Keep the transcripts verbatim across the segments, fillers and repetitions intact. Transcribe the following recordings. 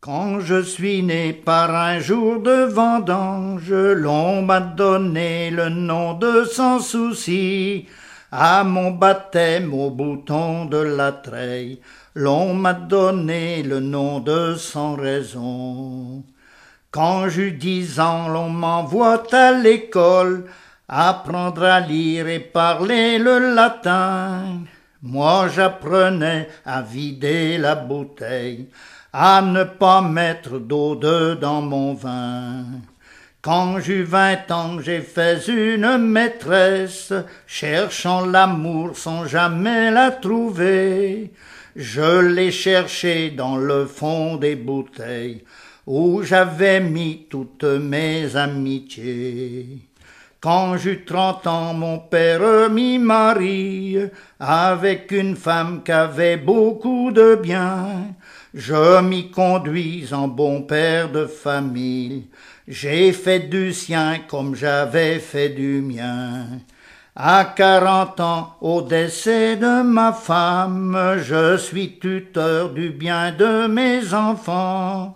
Quand je suis né par un jour de vendange, l'on m'a donné le nom de Sans Souci. À mon baptême au bouton de la treille, l'on m'a donné le nom de Sans Raison. Quand j'eus dix ans, l'on m'envoie à l'école, apprendre à lire et parler le latin. Moi j'apprenais à vider la bouteille, à ne pas mettre d'eau dedans mon vin. Quand j'eus vingt ans, j'ai fait une maîtresse, cherchant l'amour sans jamais la trouver. Je l'ai cherchée dans le fond des bouteilles, où j'avais mis toutes mes amitiés. Quand j'eus trente ans, mon père m'y marie, avec une femme qui avait beaucoup de biens. Je m'y conduis en bon père de famille, j'ai fait du sien comme j'avais fait du mien. À quarante ans, au décès de ma femme, je suis tuteur du bien de mes enfants.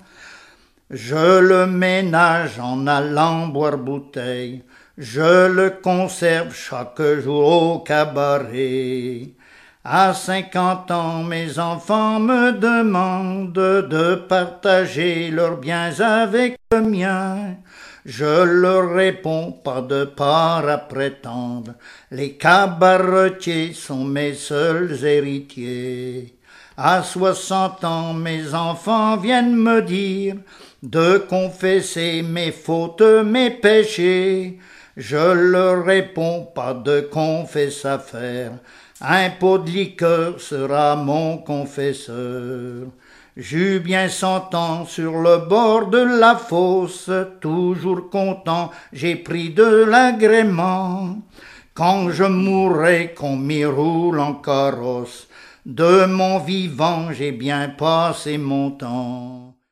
Je le ménage en allant boire bouteille, je le conserve chaque jour au cabaret. À cinquante ans, mes enfants me demandent de partager leurs biens avec le mien. Je leur réponds pas de part à prétendre, les cabaretiers sont mes seuls héritiers. À soixante ans, mes enfants viennent me dire de confesser mes fautes, mes péchés. Je leur réponds pas de confesse à faire, un pot de liqueur sera mon confesseur. J'eus bien cent ans sur le bord de la fosse, toujours content, j'ai pris de l'agrément. Quand je mourrai, qu'on m'y roule en carrosse, de mon vivant j'ai bien passé mon temps.